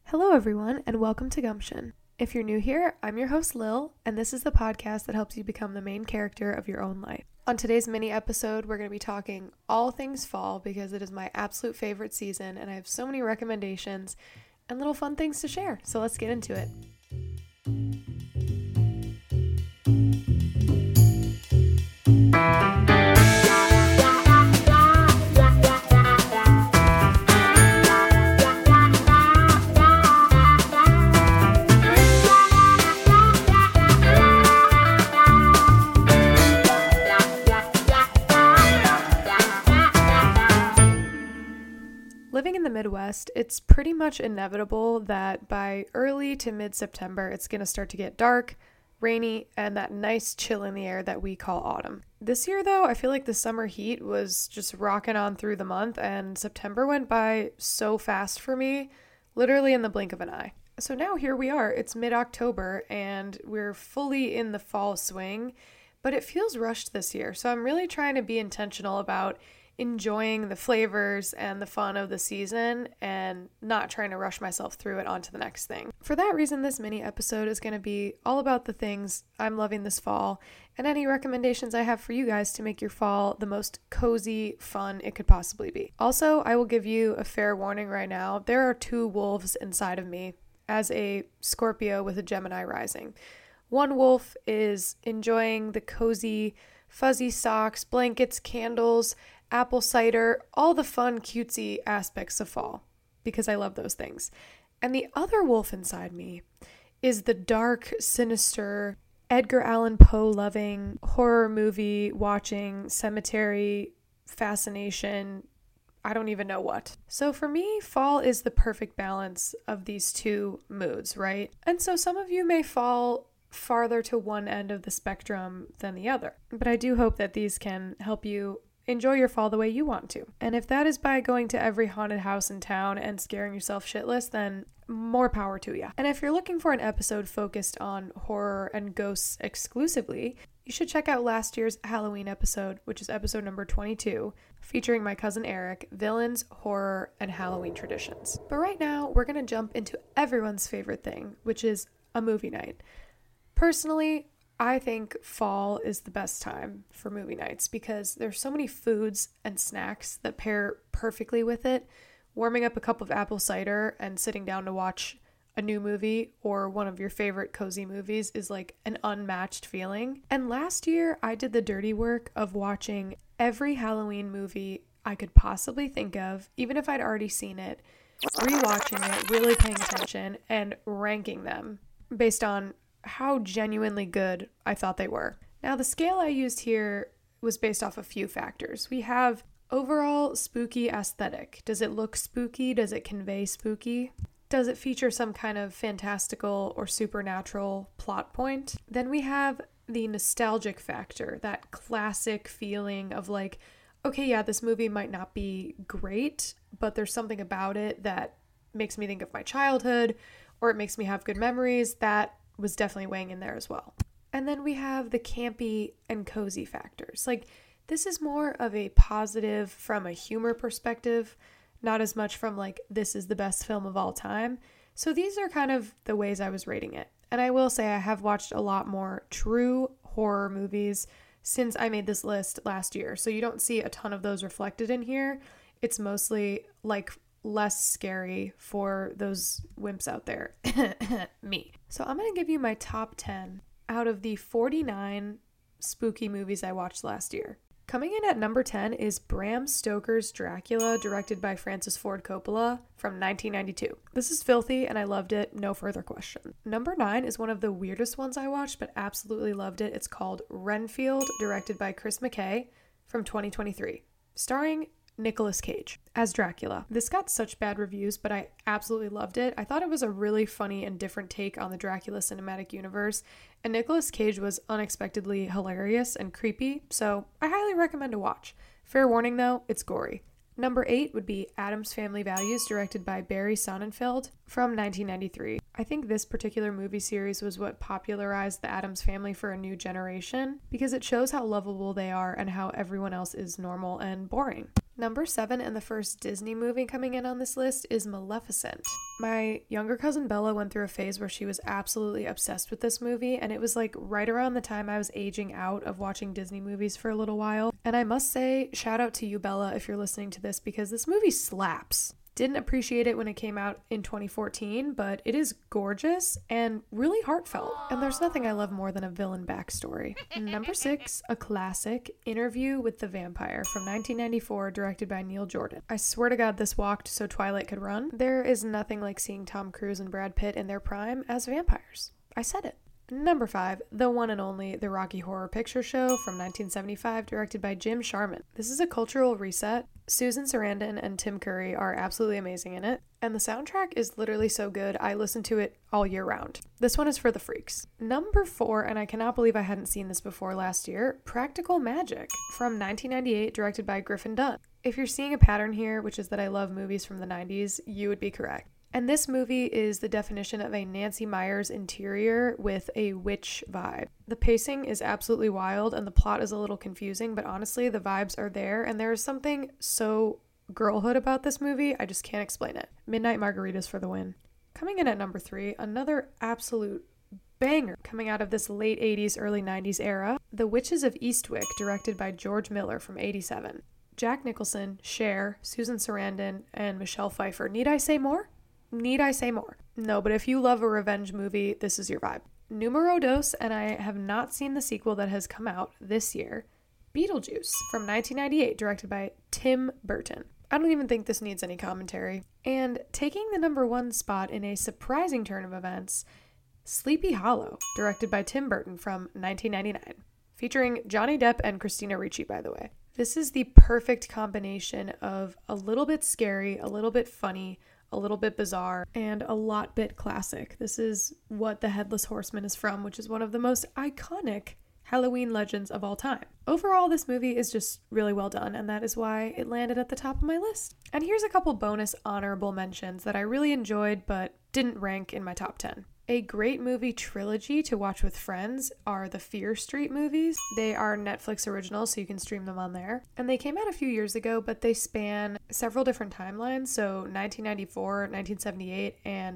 Hello, everyone, and welcome to Gumption. If you're new here, I'm your host, Lil, and this is the podcast that helps you become the main character of your own life. On today's mini episode, we're going to be talking all things fall because it is my absolute favorite season, and I have so many recommendations and little fun things to share. So let's get into it. Living in the Midwest, it's pretty much inevitable that by early to mid-September, it's going to start to get dark, rainy, and that nice chill in the air that we call autumn. This year, though, I feel like the summer heat was just rocking on through the month, and September went by so fast for me, literally in the blink of an eye. So now here we are. It's mid-October, and we're fully in the fall swing, but it feels rushed this year. So I'm really trying to be intentional about enjoying the flavors and the fun of the season and not trying to rush myself through it onto the next thing. For that reason, this mini episode is going to be all about the things I'm loving this fall and any recommendations I have for you guys to make your fall the most cozy, fun it could possibly be. Also, I will give you a fair warning right now. There are two wolves inside of me as a Scorpio with a Gemini rising. One wolf is enjoying the cozy, fuzzy socks, blankets, candles, apple cider, all the fun, cutesy aspects of fall, because I love those things. And the other wolf inside me is the dark, sinister, Edgar Allan Poe loving, horror movie watching, cemetery fascination, I don't even know what. So for me, fall is the perfect balance of these two moods, right? And so some of you may fall farther to one end of the spectrum than the other, but I do hope that these can help you enjoy your fall the way you want to. And if that is by going to every haunted house in town and scaring yourself shitless, then more power to you. And if you're looking for an episode focused on horror and ghosts exclusively, you should check out last year's Halloween episode, which is episode number 22, featuring my cousin Eric, villains, horror, and Halloween traditions. But right now, we're going to jump into everyone's favorite thing, which is a movie night. Personally, I think fall is the best time for movie nights because there's so many foods and snacks that pair perfectly with it. Warming up a cup of apple cider and sitting down to watch a new movie or one of your favorite cozy movies is like an unmatched feeling. And last year, I did the dirty work of watching every Halloween movie I could possibly think of, even if I'd already seen it, rewatching it, really paying attention, and ranking them based on how genuinely good I thought they were. Now, the scale I used here was based off a few factors. We have overall spooky aesthetic. Does it look spooky? Does it convey spooky? Does it feature some kind of fantastical or supernatural plot point? Then we have the nostalgic factor, that classic feeling of like, okay, yeah, this movie might not be great, but there's something about it that makes me think of my childhood, or it makes me have good memories. That was definitely weighing in there as well. And then we have the campy and cozy factors. Like, this is more of a positive from a humor perspective, not as much from like, this is the best film of all time. So these are kind of the ways I was rating it. And I will say I have watched a lot more true horror movies since I made this list last year. So you don't see a ton of those reflected in here. It's mostly like less scary for those wimps out there. Me. So I'm going to give you my top 10 out of the 49 spooky movies I watched last year. Coming in at number 10 is Bram Stoker's Dracula, directed by Francis Ford Coppola from 1992. This is filthy and I loved it, no further question. Number 9 is one of the weirdest ones I watched, but absolutely loved it. It's called Renfield, directed by Chris McKay from 2023, starring Nicolas Cage as Dracula. This got such bad reviews, but I absolutely loved it. I thought it was a really funny and different take on the Dracula cinematic universe, and Nicolas Cage was unexpectedly hilarious and creepy, so I highly recommend a watch. Fair warning though, it's gory. Number 8 would be Addams Family Values, directed by Barry Sonnenfeld from 1993. I think this particular movie series was what popularized the Addams Family for a new generation because it shows how lovable they are and how everyone else is normal and boring. Number 7 and the first Disney movie coming in on this list is Maleficent. My younger cousin Bella went through a phase where she was absolutely obsessed with this movie, and it was like right around the time I was aging out of watching Disney movies for a little while. And I must say, shout out to you, Bella, if you're listening to this, because this movie slaps. Didn't appreciate it when it came out in 2014, but it is gorgeous and really heartfelt. And there's nothing I love more than a villain backstory. Number 6, a classic, Interview with the Vampire from 1994, directed by Neil Jordan. I swear to God this walked so Twilight could run. There is nothing like seeing Tom Cruise and Brad Pitt in their prime as vampires. I said it. Number 5, the one and only The Rocky Horror Picture Show from 1975, directed by Jim Sharman. This is a cultural reset. Susan Sarandon and Tim Curry are absolutely amazing in it, and the soundtrack is literally so good, I listen to it all year round. This one is for the freaks. Number 4, and I cannot believe I hadn't seen this before last year, Practical Magic from 1998, directed by Griffin Dunne. If you're seeing a pattern here, which is that I love movies from the 90s, you would be correct. And this movie is the definition of a Nancy Meyers interior with a witch vibe. The pacing is absolutely wild and the plot is a little confusing, but honestly, the vibes are there and there is something so girlhood about this movie, I just can't explain it. Midnight Margaritas for the win. Coming in at number 3, another absolute banger coming out of this late 80s, early 90s era, The Witches of Eastwick, directed by George Miller from 87. Jack Nicholson, Cher, Susan Sarandon, and Michelle Pfeiffer. Need I say more? Need I say more? No, but if you love a revenge movie, this is your vibe. Numero dos, and I have not seen the sequel that has come out this year, Beetlejuice from 1998, directed by Tim Burton. I don't even think this needs any commentary. And taking the number 1 spot in a surprising turn of events, Sleepy Hollow, directed by Tim Burton from 1999, featuring Johnny Depp and Christina Ricci, by the way. This is the perfect combination of a little bit scary, a little bit funny, a little bit bizarre, and a lot bit classic. This is what The Headless Horseman is from, which is one of the most iconic Halloween legends of all time. Overall, this movie is just really well done, and that is why it landed at the top of my list. And here's a couple bonus honorable mentions that I really enjoyed but didn't rank in my top 10. A great movie trilogy to watch with friends are the Fear Street movies. They are Netflix originals, so you can stream them on there. And they came out a few years ago, but they span several different timelines, so 1994, 1978, and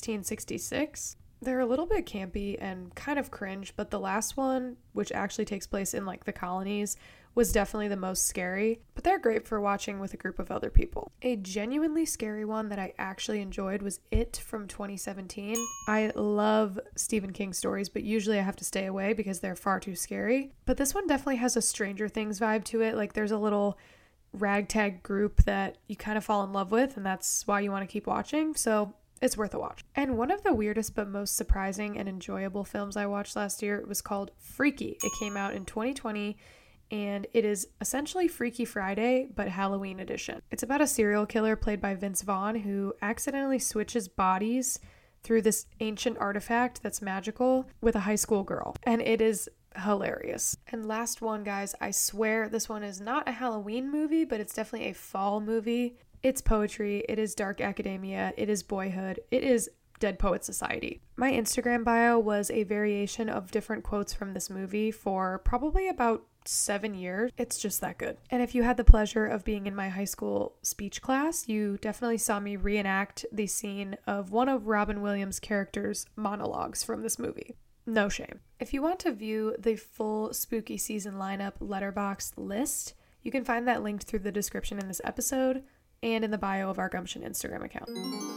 1666. They're a little bit campy and kind of cringe, but the last one, which actually takes place in like the colonies, was definitely the most scary, but they're great for watching with a group of other people. A genuinely scary one that I actually enjoyed was It from 2017. I love Stephen King stories, but usually I have to stay away because they're far too scary. But this one definitely has a Stranger Things vibe to it. Like there's a little ragtag group that you kind of fall in love with, and that's why you want to keep watching. So it's worth a watch. And one of the weirdest but most surprising and enjoyable films I watched last year was called Freaky. It came out in 2020. And it is essentially Freaky Friday, but Halloween edition. It's about a serial killer played by Vince Vaughn who accidentally switches bodies through this ancient artifact that's magical with a high school girl. And it is hilarious. And last one, guys, I swear this one is not a Halloween movie, but it's definitely a fall movie. It's poetry. It is dark academia. It is Boyhood. It is Dead Poet Society. My Instagram bio was a variation of different quotes from this movie for probably about 7 years. It's just that good. And if you had the pleasure of being in my high school speech class, you definitely saw me reenact the scene of one of Robin Williams' characters' monologues from this movie. No shame. If you want to view the full spooky season lineup Letterboxd list, you can find that linked through the description in this episode and in the bio of our Gumption Instagram account.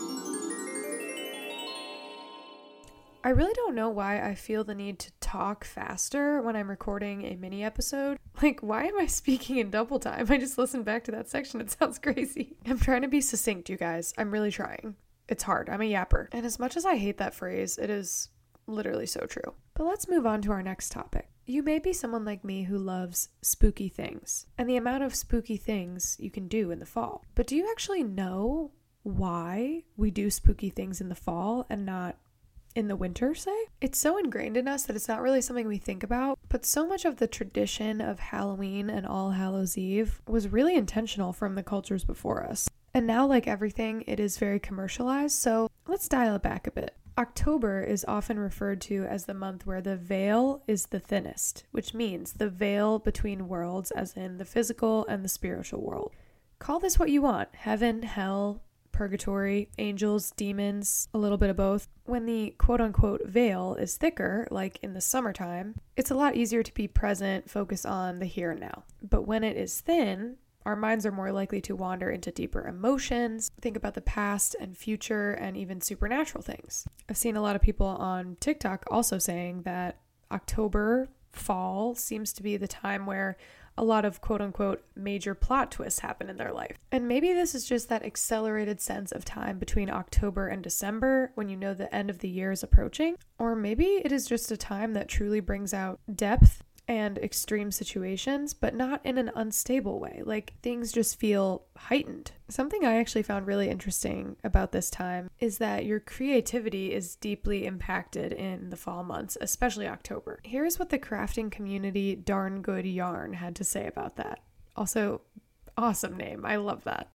I really don't know why I feel the need to talk faster when I'm recording a mini episode. Like, why am I speaking in double time? I just listened back to that section. It sounds crazy. I'm trying to be succinct, you guys. I'm really trying. It's hard. I'm a yapper. And as much as I hate that phrase, it is literally so true. But let's move on to our next topic. You may be someone like me who loves spooky things and the amount of spooky things you can do in the fall. But do you actually know why we do spooky things in the fall and not in the winter, say? It's so ingrained in us that it's not really something we think about, but so much of the tradition of Halloween and All Hallows Eve was really intentional from the cultures before us. And now, like everything, it is very commercialized, so let's dial it back a bit. October is often referred to as the month where the veil is the thinnest, which means the veil between worlds, as in the physical and the spiritual world. Call this what you want: heaven, hell, purgatory, angels, demons, a little bit of both. When the quote-unquote veil is thicker, like in the summertime, it's a lot easier to be present, focus on the here and now. But when it is thin, our minds are more likely to wander into deeper emotions, think about the past and future, and even supernatural things. I've seen a lot of people on TikTok also saying that October, fall, seems to be the time where a lot of quote-unquote major plot twists happen in their life. And maybe this is just that accelerated sense of time between October and December when you know the end of the year is approaching. Or maybe it is just a time that truly brings out depth and extreme situations, but not in an unstable way. Like, things just feel heightened. Something I actually found really interesting about this time is that your creativity is deeply impacted in the fall months, especially October. Here's what the crafting community Darn Good Yarn had to say about that. Also, awesome name. I love that.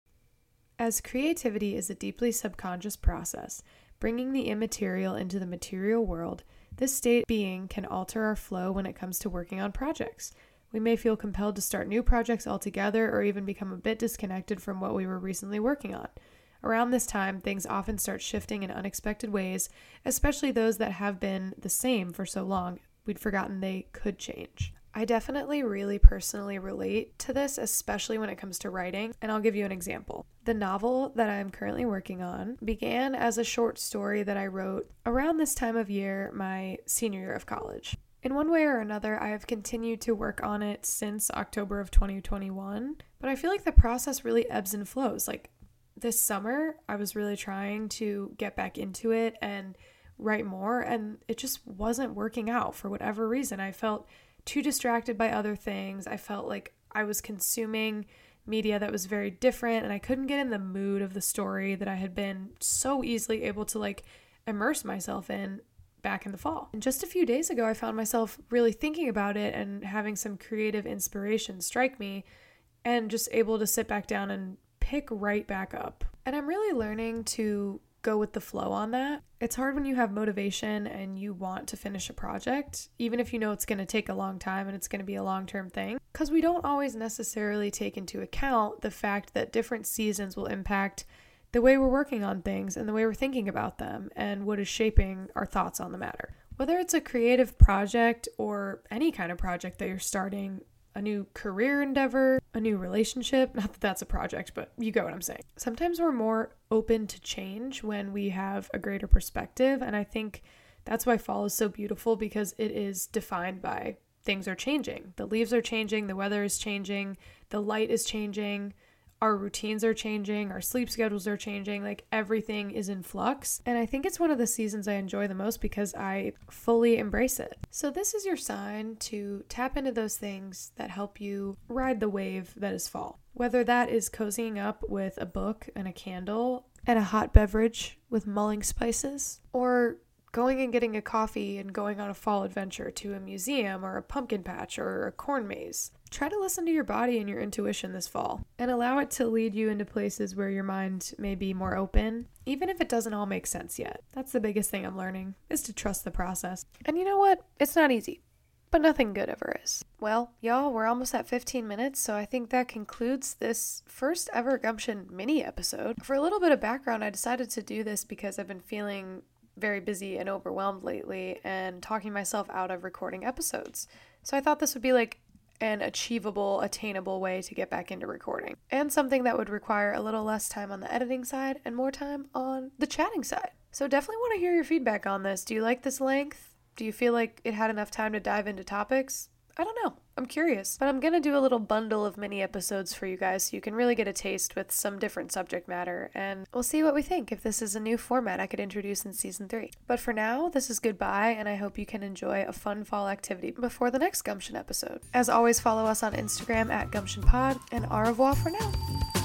As creativity is a deeply subconscious process, bringing the immaterial into the material world, this state being can alter our flow when it comes to working on projects. We may feel compelled to start new projects altogether or even become a bit disconnected from what we were recently working on. Around this time, things often start shifting in unexpected ways, especially those that have been the same for so long we'd forgotten they could change. I definitely really personally relate to this, especially when it comes to writing, and I'll give you an example. The novel that I'm currently working on began as a short story that I wrote around this time of year, my senior year of college. In one way or another, I have continued to work on it since October of 2021, but I feel like the process really ebbs and flows. Like, this summer, I was really trying to get back into it and write more, and it just wasn't working out for whatever reason. I felt too distracted by other things. I felt like I was consuming media that was very different, and I couldn't get in the mood of the story that I had been so easily able to immerse myself in back in the fall. And just a few days ago, I found myself really thinking about it and having some creative inspiration strike me, and just able to sit back down and pick right back up. And I'm really learning to go with the flow on that. It's hard when you have motivation and you want to finish a project, even if you know it's going to take a long time and it's going to be a long-term thing, because we don't always necessarily take into account the fact that different seasons will impact the way we're working on things and the way we're thinking about them and what is shaping our thoughts on the matter. Whether it's a creative project or any kind of project that you're starting, a new career endeavor, a new relationship. Not that that's a project, but you get what I'm saying. Sometimes we're more open to change when we have a greater perspective, and I think that's why fall is so beautiful, because it is defined by things are changing. The leaves are changing, the weather is changing, the light is changing, our routines are changing, our sleep schedules are changing, everything is in flux. And I think it's one of the seasons I enjoy the most because I fully embrace it. So this is your sign to tap into those things that help you ride the wave that is fall. Whether that is cozying up with a book and a candle and a hot beverage with mulling spices, or going and getting a coffee and going on a fall adventure to a museum or a pumpkin patch or a corn maze. Try to listen to your body and your intuition this fall and allow it to lead you into places where your mind may be more open, even if it doesn't all make sense yet. That's the biggest thing I'm learning, is to trust the process. And you know what? It's not easy, but nothing good ever is. Well, y'all, we're almost at 15 minutes, so I think that concludes this first ever Gumption mini episode. For a little bit of background, I decided to do this because I've been feeling very busy and overwhelmed lately and talking myself out of recording episodes. So I thought this would be an achievable, attainable way to get back into recording, and something that would require a little less time on the editing side and more time on the chatting side. So definitely want to hear your feedback on this. Do you like this length? Do you feel like it had enough time to dive into topics? I don't know. I'm curious. But I'm going to do a little bundle of mini episodes for you guys so you can really get a taste with some different subject matter, and we'll see what we think if this is a new format I could introduce in season 3. But for now, this is goodbye, and I hope you can enjoy a fun fall activity before the next Gumption episode. As always, follow us on Instagram at GumptionPod, and au revoir for now.